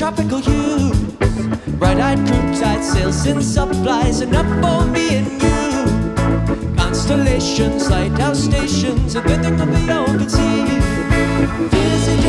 tropical hues. Bright-eyed crew tide sails in supplies enough for me and you. Constellations, lighthouse stations, a good thing of the open sea. Visit